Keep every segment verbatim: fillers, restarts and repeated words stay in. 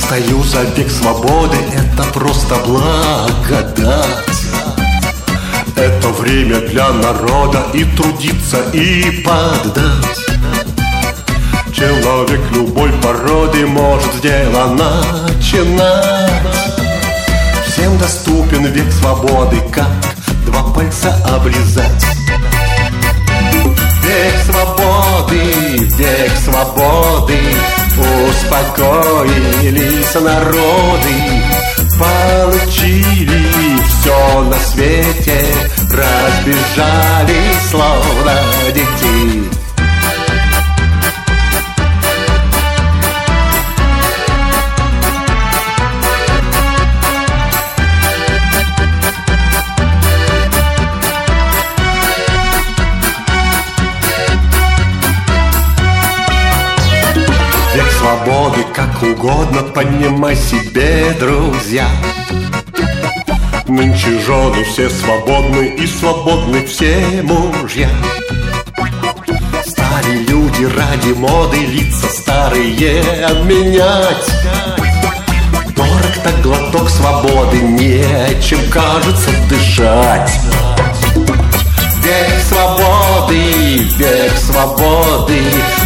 стою за век свободы, это просто благодать. Это время для народа и трудиться, и поддать. Человек любой породы может дело начинать. Всем доступен век свободы, как два пальца облизать. Век свободы, век свободы, успокоились народы, получили все на свете, разбежались словно дети. Век свободы, как угодно понимай себе, друзья. Нынче жены все свободны, и свободны все мужья. Стали люди ради моды лица старые менять. Дорог так глоток свободы, нечем, кажется, дышать. Век свободы, век свободы,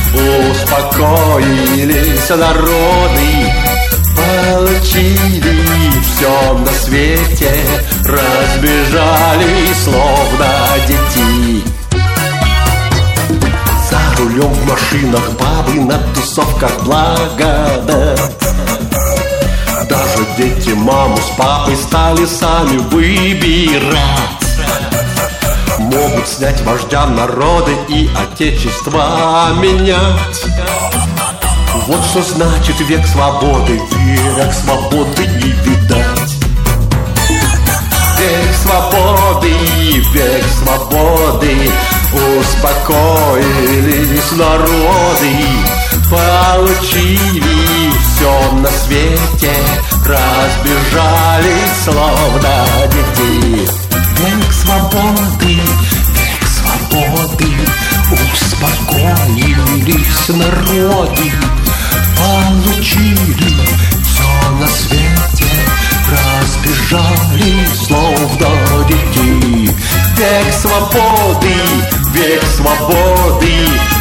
успокоились народы, получили все на свете, разбежались словно дети. За рулем в машинах бабы, на тусовках благодать. Даже дети маму с папой стали сами выбирать. Могут снять вождя народа и отечество менять. Вот что значит век свободы, век свободы не видать. Век свободы, век свободы, успокоились народы, получили все на свете, разбежались словно дети. Век свободы, век свободы, успокоились народы, получили все на свете, разбежались словно дети. Век свободы, век свободы,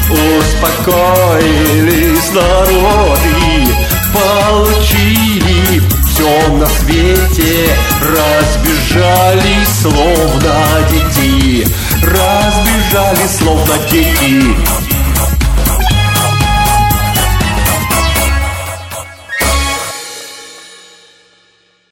успокоились народы, получили все на свете, разбежались словно дети, разбежались словно дети.